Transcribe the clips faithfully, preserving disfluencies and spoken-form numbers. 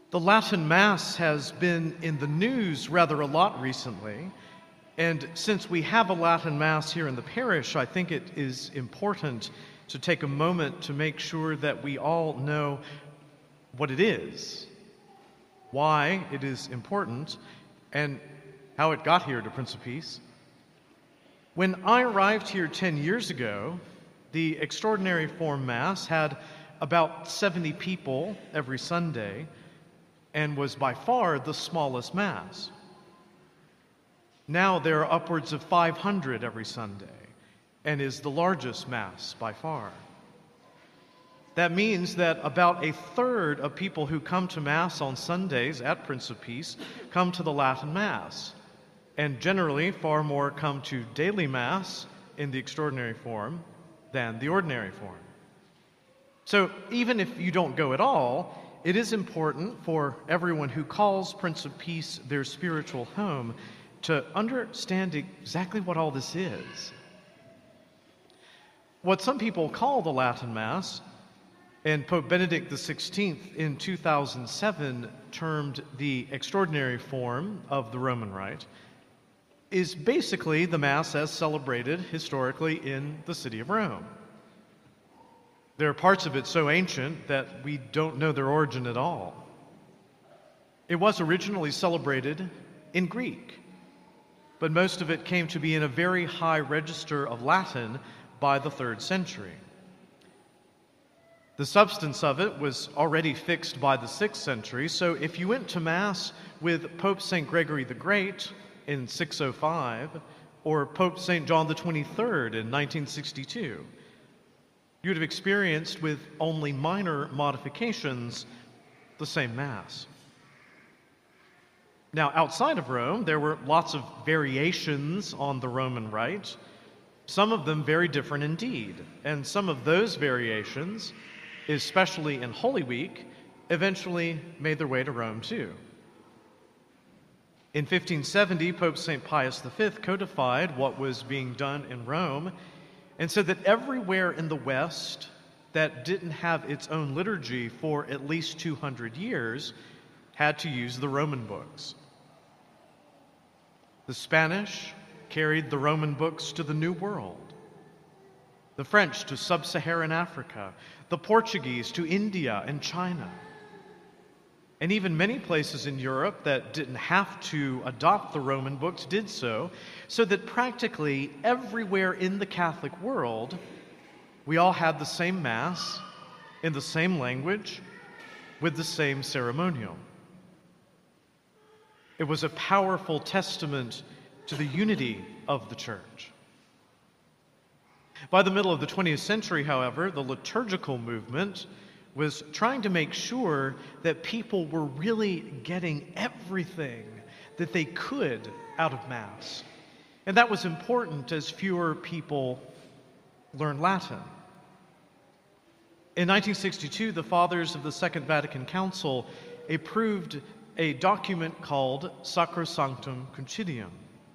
The Latin Mass has been in the news rather a lot recently, and since we have a Latin Mass here in the parish, I think it is important to take a moment to make sure that we all know what it is, why it is important, and how it got here to Prince of Peace. When I arrived here ten years ago, the Extraordinary Form Mass had about seventy people every Sunday, and was by far the smallest Mass. Now there are upwards of five hundred every Sunday, and is the largest Mass by far. That means that about a third of people who come to Mass on Sundays at Prince of Peace come to the Latin Mass, and generally far more come to daily Mass in the Extraordinary Form than the Ordinary Form. So even if you don't go at all, it is important for everyone who calls Prince of Peace their spiritual home to understand exactly what all this is. What some people call the Latin Mass, and Pope Benedict the sixteenth in two thousand seven termed the extraordinary form of the Roman Rite, is basically the Mass as celebrated historically in the city of Rome. There are parts of it so ancient that we don't know their origin at all. It was originally celebrated in Greek, but most of it came to be in a very high register of Latin by the third century. The substance of it was already fixed by the sixth century, so if you went to Mass with Pope Saint Gregory the Great in six oh five or Pope Saint John the twenty-third in nineteen sixty-two, you would have experienced, with only minor modifications, the same Mass. Now, outside of Rome, there were lots of variations on the Roman Rite, some of them very different indeed, and some of those variations, especially in Holy Week, eventually made their way to Rome too. In fifteen seventy, Pope Saint Pius the fifth codified what was being done in Rome, and said that everywhere in the West that didn't have its own liturgy for at least two hundred years had to use the Roman books. The Spanish carried the Roman books to the New World, the French to sub-Saharan Africa, the Portuguese to India and China. And even many places in Europe that didn't have to adopt the Roman books did so, so that practically everywhere in the Catholic world, we all had the same Mass in the same language with the same ceremonial. It was a powerful testament to the unity of the Church. By the middle of the twentieth century, however, the liturgical movement was trying to make sure that people were really getting everything that they could out of Mass. And that was important as fewer people learned Latin. In nineteen sixty-two, the Fathers of the Second Vatican Council approved a document called Sacrosanctum Concilium.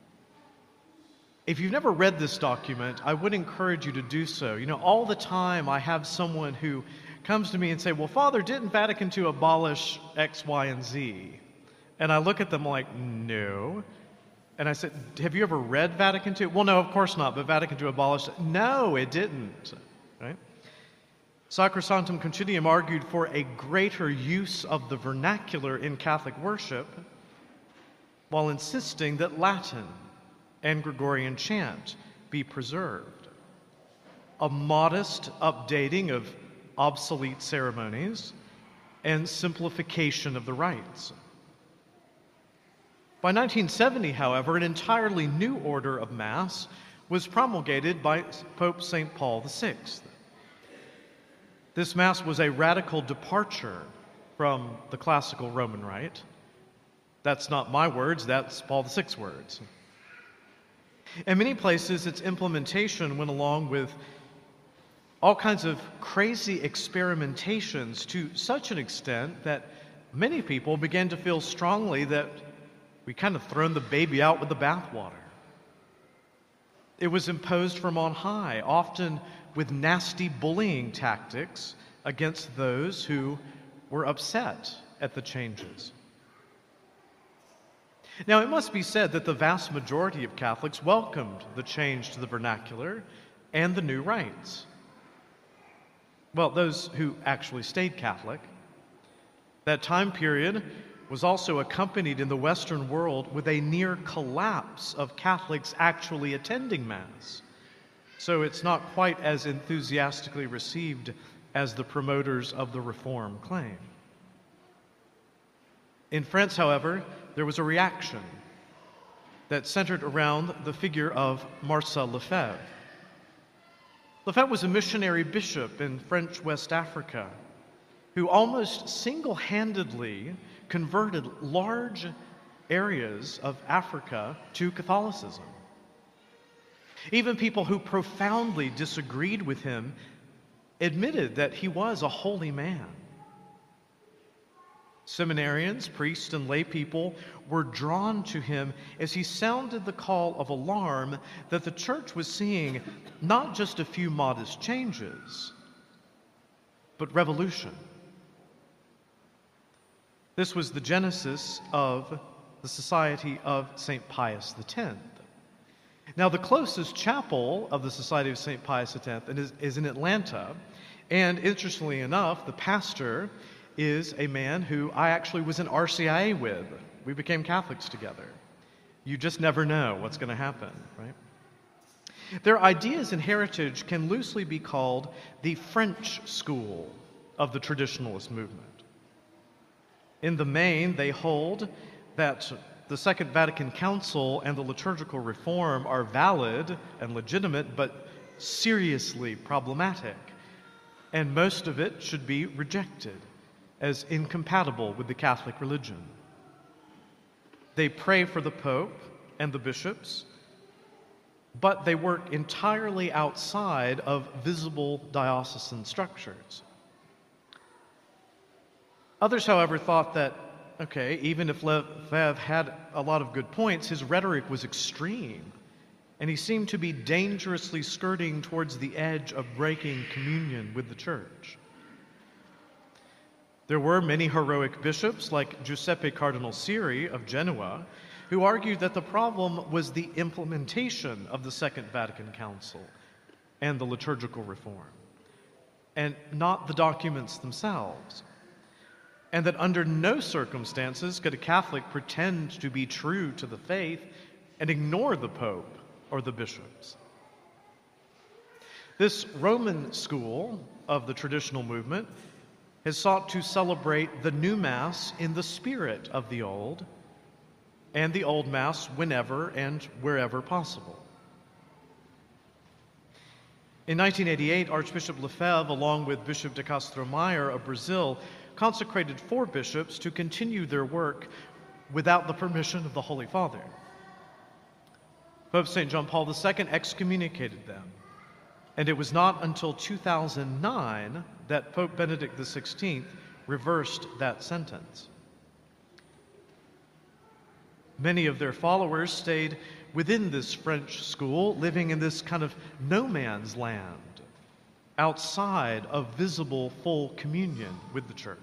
If you've never read this document, I would encourage you to do so. You know, all the time I have someone who comes to me and say, well, Father, didn't Vatican two abolish X, Y, and Z? And I look at them like, no. And I said, have you ever read Vatican two? Well, no, of course not, but Vatican two abolished it. No, it didn't, right? Sacrosanctum Concilium argued for a greater use of the vernacular in Catholic worship while insisting that Latin and Gregorian chant be preserved. A modest updating of obsolete ceremonies and simplification of the rites. By nineteen seventy, however, an entirely new order of Mass was promulgated by Pope Saint Paul the sixth. This Mass was a radical departure from the classical Roman Rite. That's not my words, that's Paul the sixth's words. In many places, its implementation went along with all kinds of crazy experimentations to such an extent that many people began to feel strongly that we kind of thrown the baby out with the bathwater. It was imposed from on high, often with nasty bullying tactics against those who were upset at the changes. Now, it must be said that the vast majority of Catholics welcomed the change to the vernacular and the new rites. Well, those who actually stayed Catholic. That time period was also accompanied in the Western world with a near collapse of Catholics actually attending Mass. So it's not quite as enthusiastically received as the promoters of the Reform claim. In France, however, there was a reaction that centered around the figure of Marcel Lefebvre. Lefebvre was a missionary bishop in French West Africa who almost single-handedly converted large areas of Africa to Catholicism. Even people who profoundly disagreed with him admitted that he was a holy man. Seminarians, priests, and lay people were drawn to him as he sounded the call of alarm that the church was seeing not just a few modest changes, but revolution. This was the genesis of the Society of Saint Pius X. Now, the closest chapel of the Society of Saint Pius X is, is in Atlanta, and interestingly enough, the pastor is a man who I actually was in R C I A with. We became Catholics together. You just never know what's going to happen, right? Their ideas and heritage can loosely be called the French school of the traditionalist movement. In the main, they hold that the Second Vatican Council and the liturgical reform are valid and legitimate, but seriously problematic, and most of it should be rejected as incompatible with the Catholic religion. They pray for the Pope and the bishops, but they work entirely outside of visible diocesan structures. Others, however, thought that, okay, even if Lefebvre had a lot of good points, his rhetoric was extreme, and he seemed to be dangerously skirting towards the edge of breaking communion with the Church. There were many heroic bishops, like Giuseppe Cardinal Siri of Genoa, who argued that the problem was the implementation of the Second Vatican Council and the liturgical reform, and not the documents themselves, and that under no circumstances could a Catholic pretend to be true to the faith and ignore the Pope or the bishops. This Roman school of the traditional movement has sought to celebrate the new Mass in the spirit of the Old, and the Old Mass whenever and wherever possible. In nineteen eighty-eight, Archbishop Lefebvre, along with Bishop de Castro Mayer of Brazil, consecrated four bishops to continue their work without the permission of the Holy Father. Pope Saint John Paul the Second excommunicated them, and it was not until two thousand nine that Pope Benedict the Sixteenth reversed that sentence. Many of their followers stayed within this French school, living in this kind of no man's land, outside of visible full communion with the Church.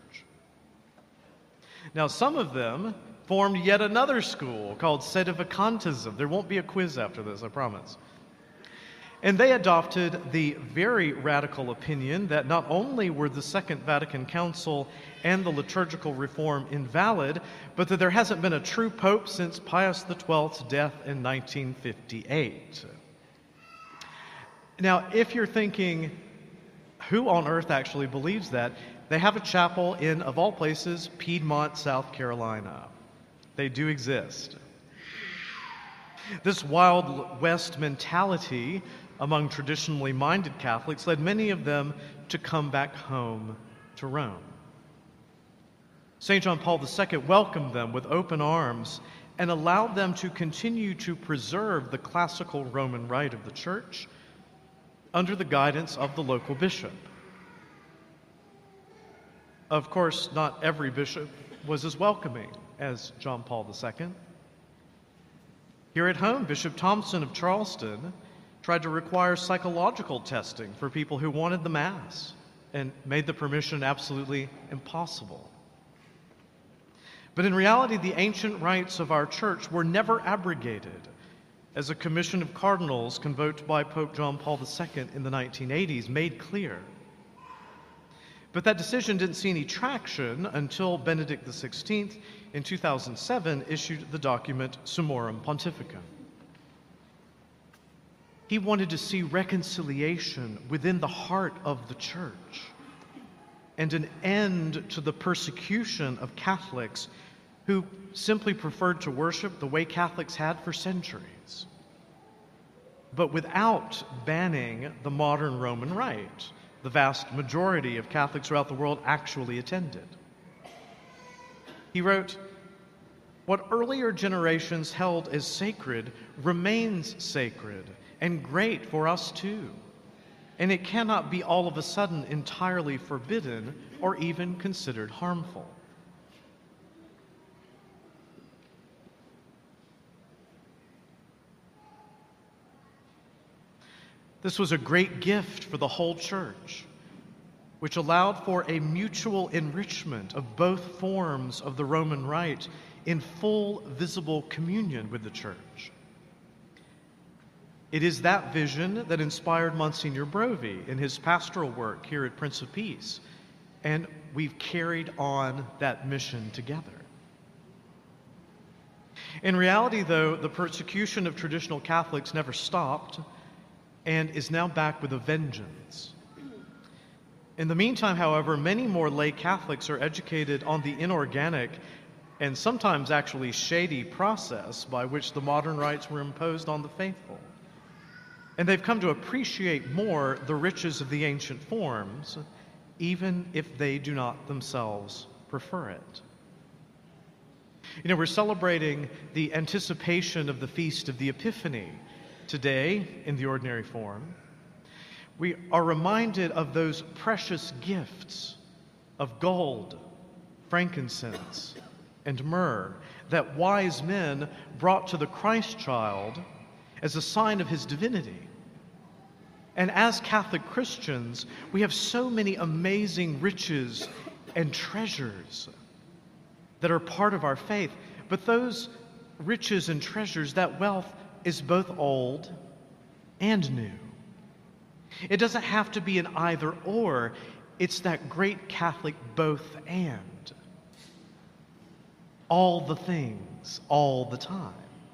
Now, some of them formed yet another school called Sedevacantism. There won't be a quiz after this, I promise. And they adopted the very radical opinion that not only were the Second Vatican Council and the liturgical reform invalid, but that there hasn't been a true pope since Pius the Twelfth's death in nineteen fifty-eight. Now, if you're thinking, who on earth actually believes that? They have a chapel in, of all places, Piedmont, South Carolina. They do exist. This Wild West mentality among traditionally minded Catholics led many of them to come back home to Rome. Saint John Paul the Second welcomed them with open arms and allowed them to continue to preserve the classical Roman rite of the Church under the guidance of the local bishop. Of course, not every bishop was as welcoming as John Paul the Second. Here at home, Bishop Thompson of Charleston tried to require psychological testing for people who wanted the Mass and made the permission absolutely impossible. But in reality, the ancient rites of our church were never abrogated, as a commission of cardinals convoked by Pope John Paul the Second in the nineteen eighties made clear. But that decision didn't see any traction until Benedict the Sixteenth in two thousand seven issued the document Summorum Pontificum. He wanted to see reconciliation within the heart of the church and an end to the persecution of Catholics who simply preferred to worship the way Catholics had for centuries, but without banning the modern Roman Rite. The vast majority of Catholics throughout the world actually attended. He wrote, "What earlier generations held as sacred remains sacred and great for us too, and it cannot be all of a sudden entirely forbidden or even considered harmful." This was a great gift for the whole church, which allowed for a mutual enrichment of both forms of the Roman Rite in full visible communion with the church. It is that vision that inspired Monsignor Brovey in his pastoral work here at Prince of Peace, and we've carried on that mission together. In reality, though, the persecution of traditional Catholics never stopped and is now back with a vengeance. In the meantime, however, many more lay Catholics are educated on the inorganic and sometimes actually shady process by which the modern rites were imposed on the faithful. And they've come to appreciate more the riches of the ancient forms, even if they do not themselves prefer it. You know, we're celebrating the anticipation of the Feast of the Epiphany today in the ordinary form. We are reminded of those precious gifts of gold, frankincense, and myrrh that wise men brought to the Christ child as a sign of his divinity. And as Catholic Christians, we have so many amazing riches and treasures that are part of our faith. But those riches and treasures, that wealth, is both old and new. It doesn't have to be an either or. It's that great Catholic both and. All the things, all the time.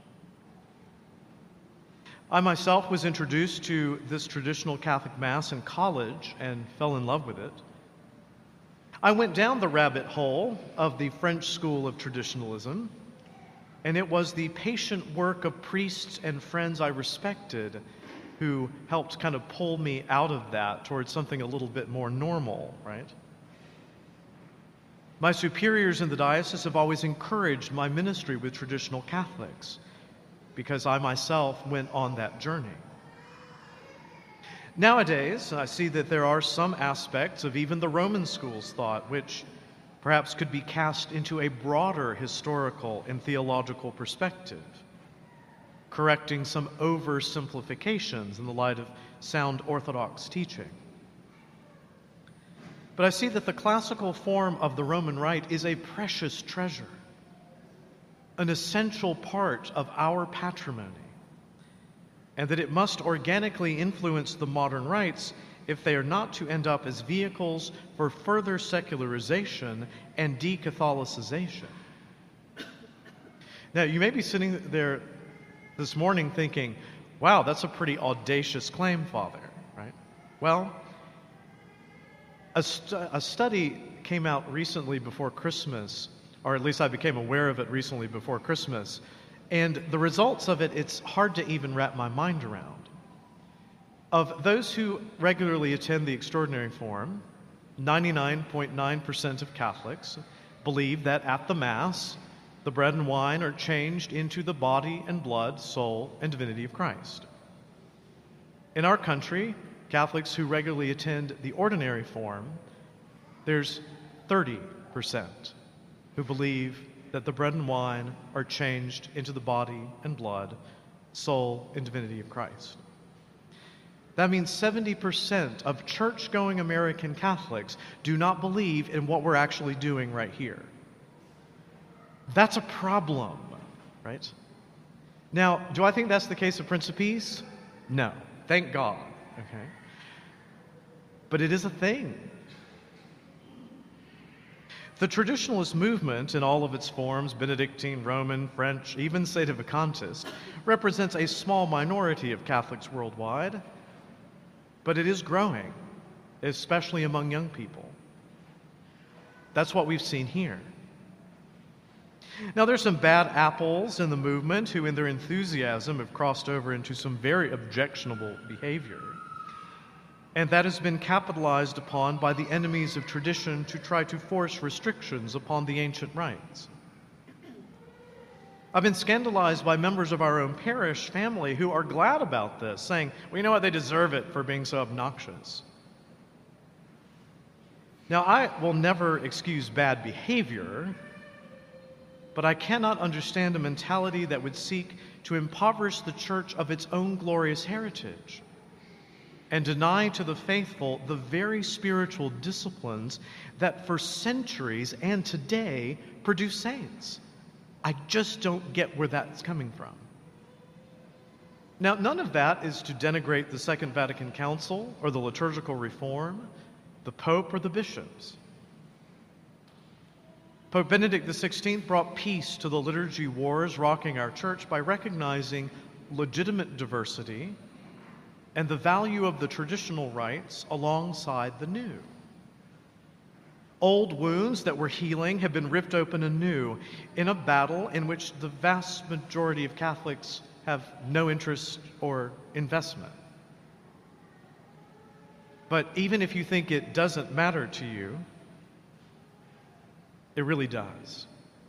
I myself was introduced to this traditional Catholic Mass in college and fell in love with it. I went down the rabbit hole of the French School of Traditionalism, and it was the patient work of priests and friends I respected who helped kind of pull me out of that towards something a little bit more normal, right? My superiors in the diocese have always encouraged my ministry with traditional Catholics because I myself went on that journey. Nowadays, I see that there are some aspects of even the Roman school's thought which perhaps could be cast into a broader historical and theological perspective, correcting some oversimplifications in the light of sound Orthodox teaching. But I see that the classical form of the Roman Rite is a precious treasure, an essential part of our patrimony, and that it must organically influence the modern rites if they are not to end up as vehicles for further secularization and de-Catholicization. Now, you may be sitting there this morning thinking, wow, that's a pretty audacious claim, Father, right? Well, a, stu- a study came out recently before Christmas, or at least I became aware of it recently before Christmas, and the results of it, it's hard to even wrap my mind around. Of those who regularly attend the extraordinary form, ninety-nine point nine percent of Catholics believe that at the Mass, the bread and wine are changed into the body and blood, soul, and divinity of Christ. In our country, Catholics who regularly attend the ordinary form, there's thirty percent who believe that the bread and wine are changed into the body and blood, soul, and divinity of Christ. That means seventy percent of church-going American Catholics do not believe in what we're actually doing right here. That's a problem, right? Now, do I think that's the case of Prince of Peace? No. Thank God. Okay. But it is a thing. The traditionalist movement, in all of its forms, Benedictine, Roman, French, even sedevacantist, represents a small minority of Catholics worldwide, but it is growing, especially among young people. That's what we've seen here. Now, there's some bad apples in the movement who, in their enthusiasm, have crossed over into some very objectionable behavior. And that has been capitalized upon by the enemies of tradition to try to force restrictions upon the ancient rites. I've been scandalized by members of our own parish family who are glad about this, saying, well, you know what, they deserve it for being so obnoxious. Now, I will never excuse bad behavior, but I cannot understand a mentality that would seek to impoverish the church of its own glorious heritage and deny to the faithful the very spiritual disciplines that for centuries and today produce saints. I just don't get where that's coming from. Now, none of that is to denigrate the Second Vatican Council or the liturgical reform, the Pope or the bishops. Pope Benedict the sixteenth brought peace to the liturgy wars rocking our church by recognizing legitimate diversity and the value of the traditional rites alongside the new. Old wounds that were healing have been ripped open anew in a battle in which the vast majority of Catholics have no interest or investment. But even if you think it doesn't matter to you, it really does.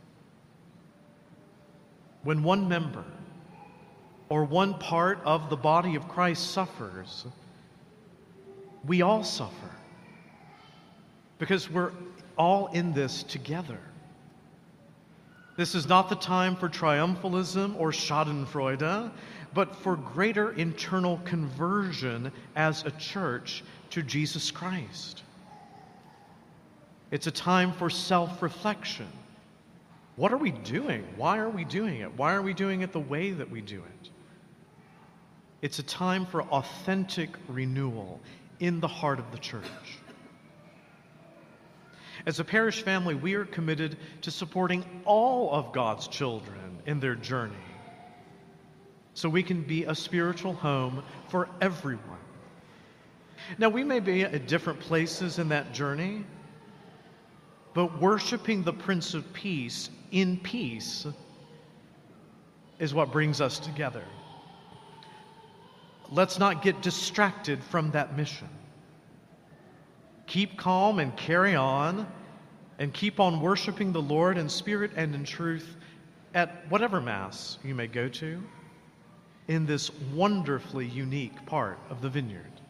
When one member or one part of the body of Christ suffers, we all suffer because we're all in this together. This is not the time for triumphalism or schadenfreude, but for greater internal conversion as a church to Jesus Christ. It's a time for self-reflection. What are we doing? Why are we doing it? Why are we doing it the way that we do it? It's a time for authentic renewal in the heart of the church. As a parish family, we are committed to supporting all of God's children in their journey so we can be a spiritual home for everyone. Now, we may be at different places in that journey, but worshiping the Prince of Peace in peace is what brings us together. Let's not get distracted from that mission. Keep calm and carry on, and keep on worshiping the Lord in spirit and in truth at whatever Mass you may go to in this wonderfully unique part of the Vineyard.